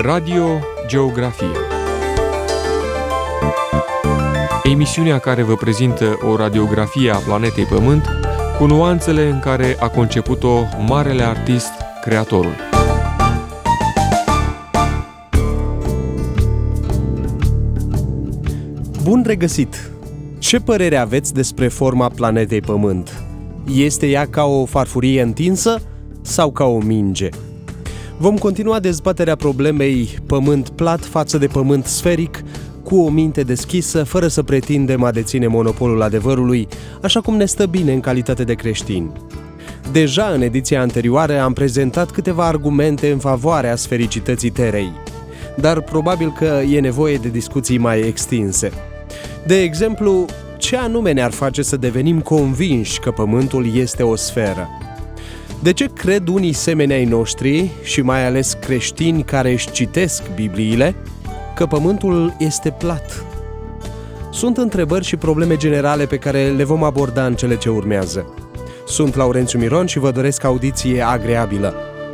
Radio Geografie. Emisiunea care vă prezintă o radiografie a planetei Pământ cu nuanțele în care a conceput-o marele artist, Creatorul. Bun regăsit! Ce părere aveți despre forma planetei Pământ? Este ea ca o farfurie întinsă sau ca o minge? Vom continua dezbaterea problemei pământ plat față de pământ sferic cu o minte deschisă, fără să pretindem a deține monopolul adevărului, așa cum ne stă bine în calitate de creștini. Deja în ediția anterioară am prezentat câteva argumente în favoarea sfericității Terei, dar probabil că e nevoie de discuții mai extinse. De exemplu, ce anume ne-ar face să devenim convinși că Pământul este o sferă? De ce cred unii semeni ai noștri, și mai ales creștini care își citesc Bibliile, că Pământul este plat? Sunt întrebări și probleme generale pe care le vom aborda în cele ce urmează. Sunt Laurențiu Miron și vă doresc audiție agreabilă.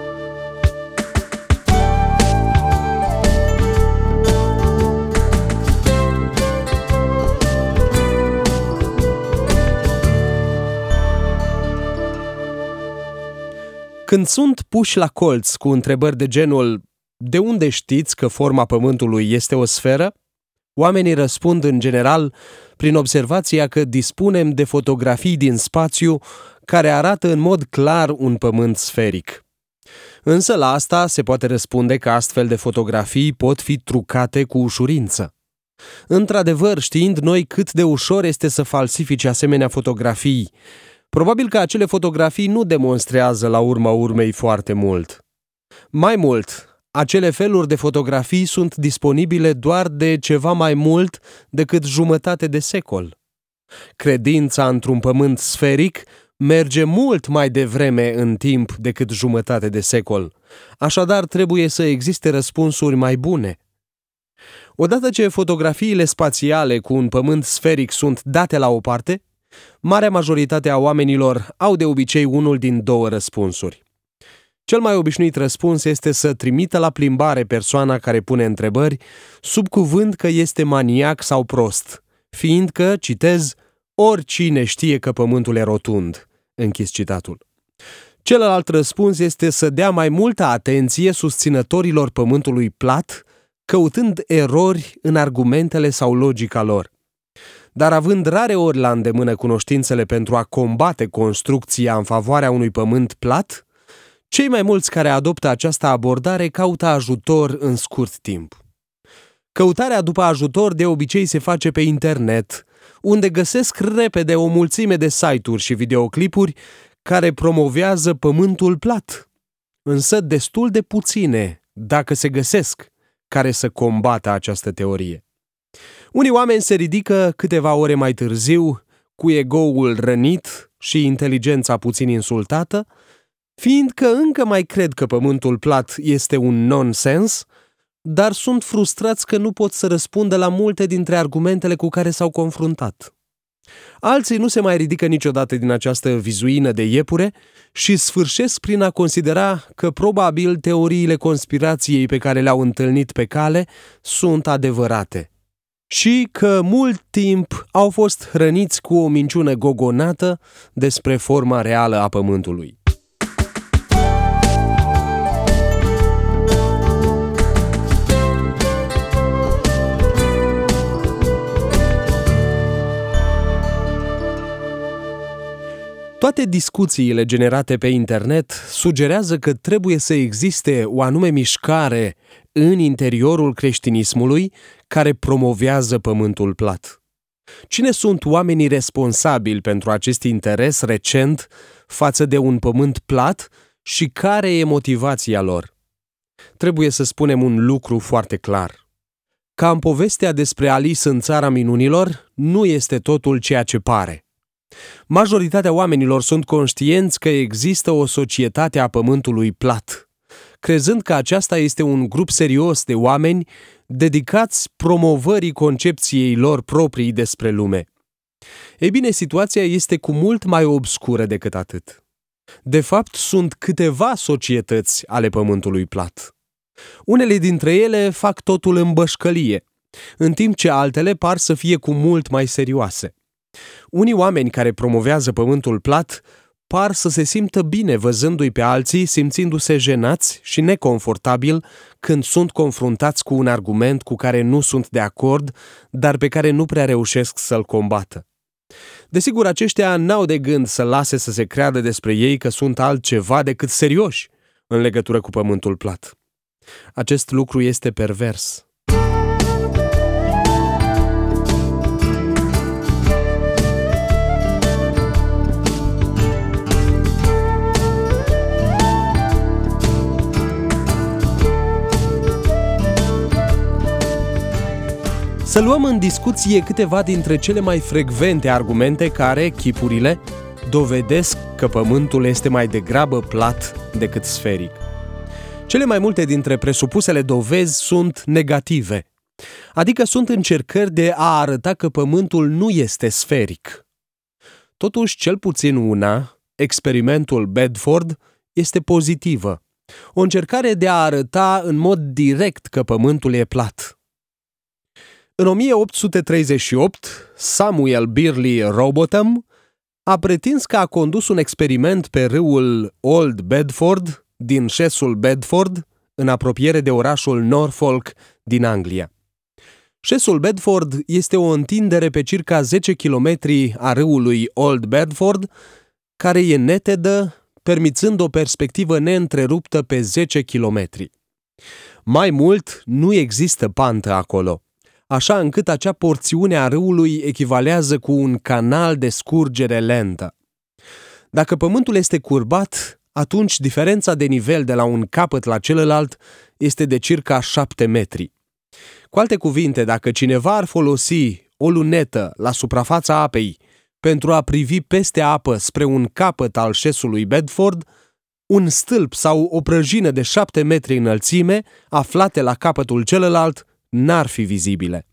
Când sunt puși la colț cu întrebări de genul „De unde știți că forma Pământului este o sferă?”, oamenii răspund în general prin observația că dispunem de fotografii din spațiu care arată în mod clar un pământ sferic. Însă la asta se poate răspunde că astfel de fotografii pot fi trucate cu ușurință. Într-adevăr, știind noi cât de ușor este să falsifici asemenea fotografii, probabil că acele fotografii nu demonstrează la urma urmei foarte mult. Mai mult, acele feluri de fotografii sunt disponibile doar de ceva mai mult decât jumătate de secol. Credința într-un pământ sferic merge mult mai devreme în timp decât jumătate de secol, așadar trebuie să existe răspunsuri mai bune. Odată ce fotografiile spațiale cu un pământ sferic sunt date la o parte, marea majoritate a oamenilor au de obicei unul din două răspunsuri. Cel mai obișnuit răspuns este să trimită la plimbare persoana care pune întrebări, sub cuvânt că este maniac sau prost, fiindcă, citez, oricine știe că Pământul e rotund. Închis citatul. Celălalt răspuns este să dea mai multă atenție susținătorilor Pământului plat, căutând erori în argumentele sau logica lor. Dar având rareori la îndemână cunoștințele pentru a combate construcția în favoarea unui pământ plat, cei mai mulți care adoptă această abordare caută ajutor în scurt timp. Căutarea după ajutor de obicei se face pe internet, unde găsesc repede o mulțime de site-uri și videoclipuri care promovează pământul plat. Însă destul de puține, dacă se găsesc, care să combată această teorie. Unii oameni se ridică câteva ore mai târziu, cu ego-ul rănit și inteligența puțin insultată, fiindcă încă mai cred că pământul plat este un nonsens, dar sunt frustrați că nu pot să răspundă la multe dintre argumentele cu care s-au confruntat. Alții nu se mai ridică niciodată din această vizuină de iepure și sfârșesc prin a considera că probabil teoriile conspirației pe care le-au întâlnit pe cale sunt adevărate și că mult timp au fost hrăniți cu o minciună gogonată despre forma reală a Pământului. Toate discuțiile generate pe internet sugerează că trebuie să existe o anume mișcare în interiorul creștinismului care promovează pământul plat. Cine sunt oamenii responsabili pentru acest interes recent față de un pământ plat și care e motivația lor? Trebuie să spunem un lucru foarte clar. Ca în povestea despre Alice în țara minunilor, nu este totul ceea ce pare. Majoritatea oamenilor sunt conștienți că există o societate a pământului plat, crezând că aceasta este un grup serios de oameni dedicați promovării concepției lor proprii despre lume. Ei bine, situația este cu mult mai obscură decât atât. De fapt, sunt câteva societăți ale pământului plat. Unele dintre ele fac totul în bășcălie, în timp ce altele par să fie cu mult mai serioase. Unii oameni care promovează pământul plat par să se simtă bine văzându-i pe alții, simțindu-se jenați și neconfortabil când sunt confruntați cu un argument cu care nu sunt de acord, dar pe care nu prea reușesc să-l combată. Desigur, aceștia n-au de gând să lase să se creadă despre ei că sunt altceva decât serioși în legătură cu pământul plat. Acest lucru este pervers. Să luăm în discuție câteva dintre cele mai frecvente argumente care, chipurile, dovedesc că pământul este mai degrabă plat decât sferic. Cele mai multe dintre presupusele dovezi sunt negative, adică sunt încercări de a arăta că pământul nu este sferic. Totuși, cel puțin una, experimentul Bedford, este pozitivă, o încercare de a arăta în mod direct că pământul e plat. În 1838, Samuel Birley Rowbotham a pretins că a condus un experiment pe râul Old Bedford din șesul Bedford, în apropiere de orașul Norfolk din Anglia. Șesul Bedford este o întindere pe circa 10 km a râului Old Bedford, care e netedă, permițând o perspectivă neîntreruptă pe 10 km. Mai mult, nu există pantă acolo, așa încât acea porțiune a râului echivalează cu un canal de scurgere lentă. Dacă pământul este curbat, atunci diferența de nivel de la un capăt la celălalt este de circa 7 metri. Cu alte cuvinte, dacă cineva ar folosi o lunetă la suprafața apei pentru a privi peste apă spre un capăt al șesului Bedford, un stâlp sau o prăjină de 7 metri înălțime, aflate la capătul celălalt, n-ar fi vizibile.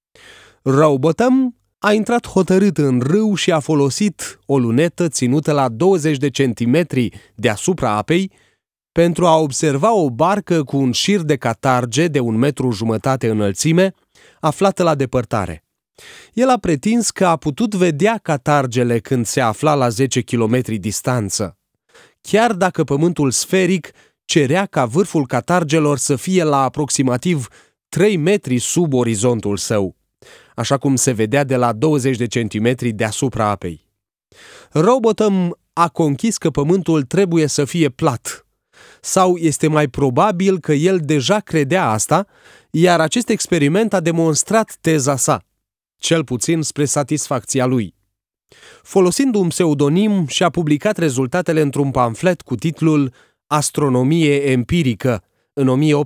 Rowbotham a intrat hotărât în râu și a folosit o lunetă ținută la 20 de centimetri deasupra apei pentru a observa o barcă cu un șir de catarge de 1,5 metri înălțime, aflată la depărtare. El a pretins că a putut vedea catargele când se afla la 10 km distanță, chiar dacă pământul sferic cerea ca vârful catargelor să fie la aproximativ 3 metri sub orizontul său, așa cum se vedea de la 20 de centimetri deasupra apei. Rowbotham a conchis că pământul trebuie să fie plat, sau este mai probabil că el deja credea asta, iar acest experiment a demonstrat teza sa, cel puțin spre satisfacția lui. Folosind un pseudonim, și-a publicat rezultatele într-un pamflet cu titlul Astronomie empirică în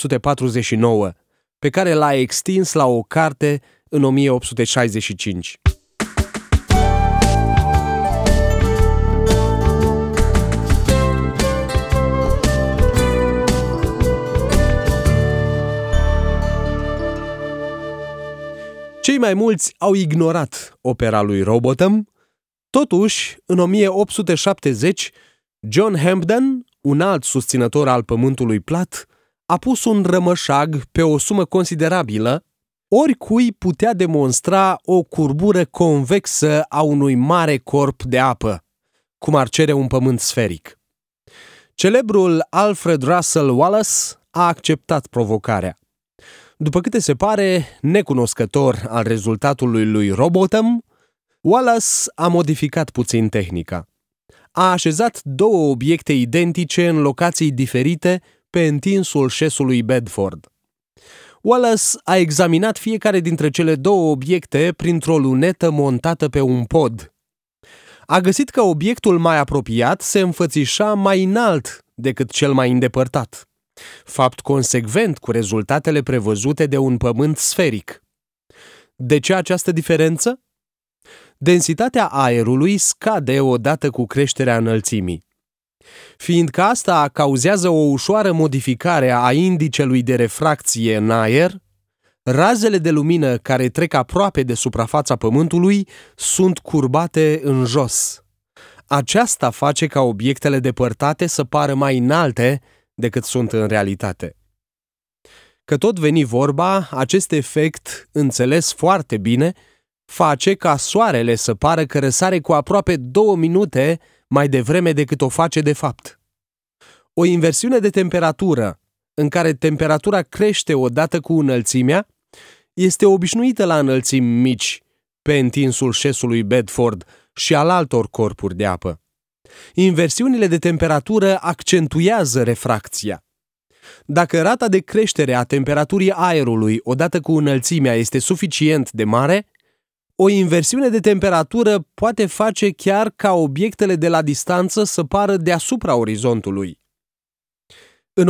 1849, pe care l-a extins la o carte în 1865. Cei mai mulți au ignorat opera lui Rowbotham. Totuși, în 1870, John Hambden, un alt susținător al pământului plat, a pus un rămășag pe o sumă considerabilă, oricui putea demonstra o curbură convexă a unui mare corp de apă, cum ar cere un pământ sferic. Celebrul Alfred Russel Wallace a acceptat provocarea. După câte se pare, necunoscător al rezultatului lui Rowbotham, Wallace a modificat puțin tehnica. A așezat două obiecte identice în locații diferite pe întinsul șesului Bedford. Wallace a examinat fiecare dintre cele două obiecte printr-o lunetă montată pe un pod. A găsit că obiectul mai apropiat se înfățișa mai înalt decât cel mai îndepărtat, fapt consecvent cu rezultatele prevăzute de un pământ sferic. De ce această diferență? Densitatea aerului scade odată cu creșterea înălțimii. Fiindcă asta cauzează o ușoară modificare a indicelui de refracție în aer, razele de lumină care trec aproape de suprafața Pământului sunt curbate în jos. Aceasta face ca obiectele depărtate să pară mai înalte decât sunt în realitate. Că tot veni vorba, acest efect, înțeles foarte bine, face ca soarele să pară că răsare cu aproape 2 minute mai devreme decât o face de fapt. O inversiune de temperatură, în care temperatura crește odată cu înălțimea, este obișnuită la înălțimi mici, pe întinsul șesului Bedford și al altor corpuri de apă. Inversiunile de temperatură accentuează refracția. Dacă rata de creștere a temperaturii aerului odată cu înălțimea este suficient de mare, o inversiune de temperatură poate face chiar ca obiectele de la distanță să pară deasupra orizontului. În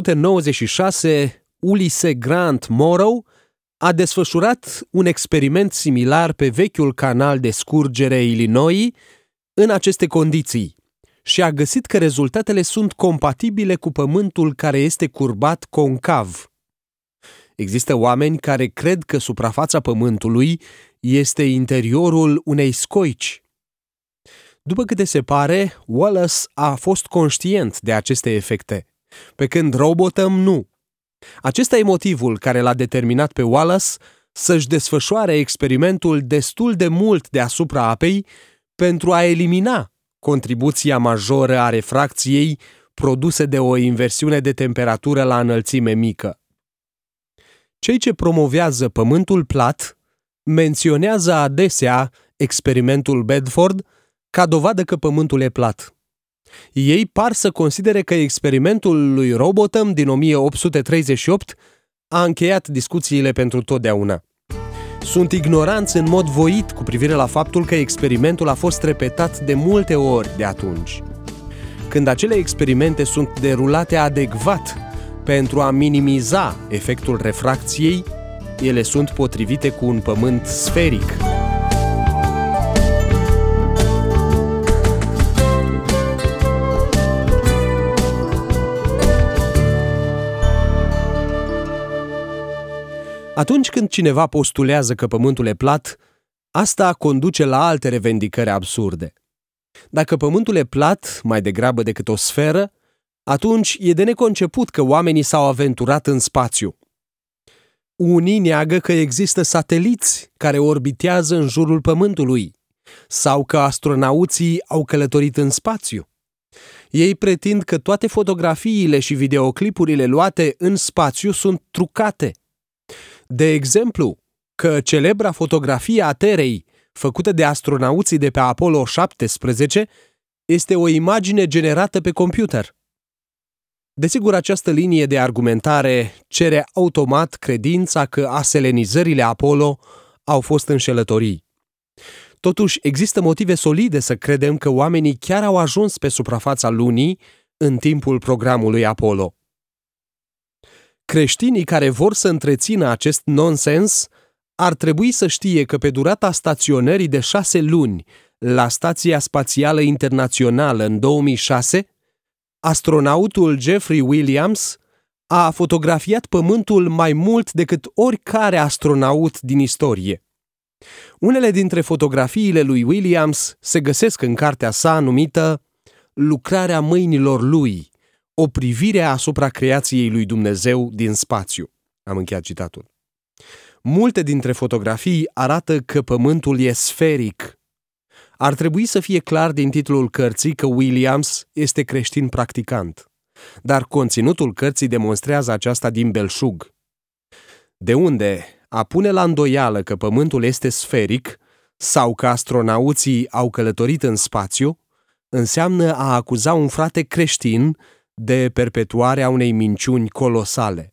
1896, Ulysses Grant Morrow a desfășurat un experiment similar pe vechiul canal de scurgere Illinois în aceste condiții și a găsit că rezultatele sunt compatibile cu pământul care este curbat concav. Există oameni care cred că suprafața pământului este interiorul unei scoici. După câte se pare, Wallace a fost conștient de aceste efecte, pe când Rowbotham nu. Acesta e motivul care l-a determinat pe Wallace să-și desfășoare experimentul destul de mult deasupra apei pentru a elimina contribuția majoră a refracției produse de o inversiune de temperatură la înălțime mică. Cei ce promovează pământul plat menționează adesea experimentul Bedford ca dovadă că pământul e plat. Ei par să considere că experimentul lui Rowbotham din 1838 a încheiat discuțiile pentru totdeauna. Sunt ignoranți în mod voit cu privire la faptul că experimentul a fost repetat de multe ori de atunci. Când acele experimente sunt derulate adecvat pentru a minimiza efectul refracției, ele sunt potrivite cu un pământ sferic. Atunci când cineva postulează că pământul e plat, asta conduce la alte revendicări absurde. Dacă pământul e plat, mai degrabă decât o sferă, atunci e de neconceput că oamenii s-au aventurat în spațiu. Unii neagă că există sateliți care orbitează în jurul pământului sau că astronauții au călătorit în spațiu. Ei pretind că toate fotografiile și videoclipurile luate în spațiu sunt trucate. De exemplu, că celebra fotografie a Terei, făcută de astronauții de pe Apollo 17, este o imagine generată pe computer. Desigur, această linie de argumentare cere automat credința că aselenizările Apollo au fost înșelătorii. Totuși, există motive solide să credem că oamenii chiar au ajuns pe suprafața lunii în timpul programului Apollo. Creștinii care vor să întrețină acest nonsens ar trebui să știe că pe durata staționării de 6 luni la Stația Spațială Internațională în 2006, astronautul Jeffrey Williams a fotografiat Pământul mai mult decât oricare astronaut din istorie. Unele dintre fotografiile lui Williams se găsesc în cartea sa numită Lucrarea mâinilor lui, o privire asupra creației lui Dumnezeu din spațiu. Am încheiat citatul. Multe dintre fotografii arată că Pământul e sferic. Ar trebui să fie clar din titlul cărții că Williams este creștin practicant, dar conținutul cărții demonstrează aceasta din belșug. De unde a pune la îndoială că Pământul este sferic sau că astronauții au călătorit în spațiu înseamnă a acuza un frate creștin de perpetuarea unei minciuni colosale.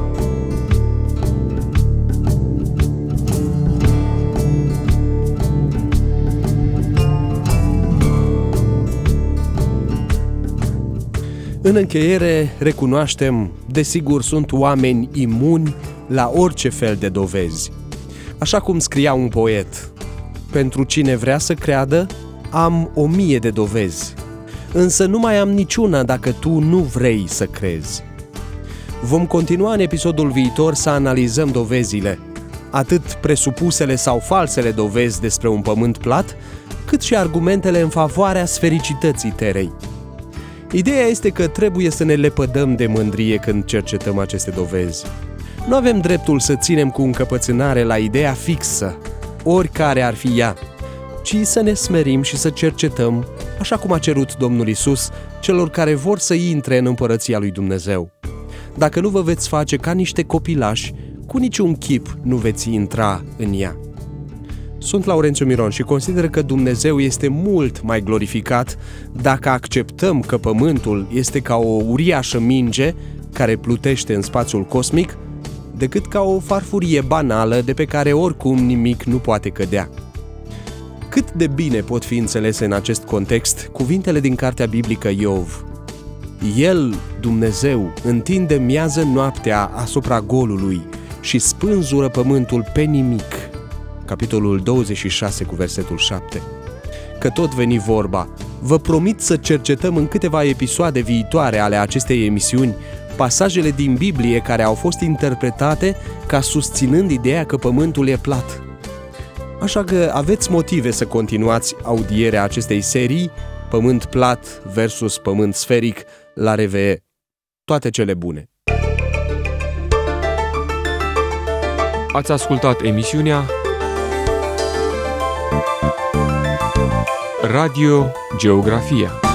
În încheiere, recunoaștem, desigur sunt oameni imuni la orice fel de dovezi. Așa cum scria un poet, pentru cine vrea să creadă, am 1000 de dovezi, însă nu mai am niciuna dacă tu nu vrei să crezi. Vom continua în episodul viitor să analizăm dovezile, atât presupusele sau falsele dovezi despre un pământ plat, cât și argumentele în favoarea sfericității Terei. Ideea este că trebuie să ne lepădăm de mândrie când cercetăm aceste dovezi. Nu avem dreptul să ținem cu încăpățânare la ideea fixă, oricare ar fi ea, ci să ne smerim și să cercetăm, așa cum a cerut Domnul Iisus celor care vor să intre în împărăția lui Dumnezeu. Dacă nu vă veți face ca niște copilași, cu niciun chip nu veți intra în ea. Sunt Laurențiu Miron și consider că Dumnezeu este mult mai glorificat dacă acceptăm că Pământul este ca o uriașă minge care plutește în spațiul cosmic, decât ca o farfurie banală de pe care oricum nimic nu poate cădea. Cât de bine pot fi înțelese în acest context cuvintele din cartea biblică Iov. El, Dumnezeu, întinde miază noaptea asupra golului și spânzură pământul pe nimic. Capitolul 26 cu versetul 7. Că tot veni vorba, vă promit să cercetăm în câteva episoade viitoare ale acestei emisiuni pasajele din Biblie care au fost interpretate ca susținând ideea că pământul e plat. Așa că aveți motive să continuați audierea acestei serii, Pământ plat versus pământ sferic, la RVE. Toate cele bune! Ați ascultat emisiunea Radio Geografia.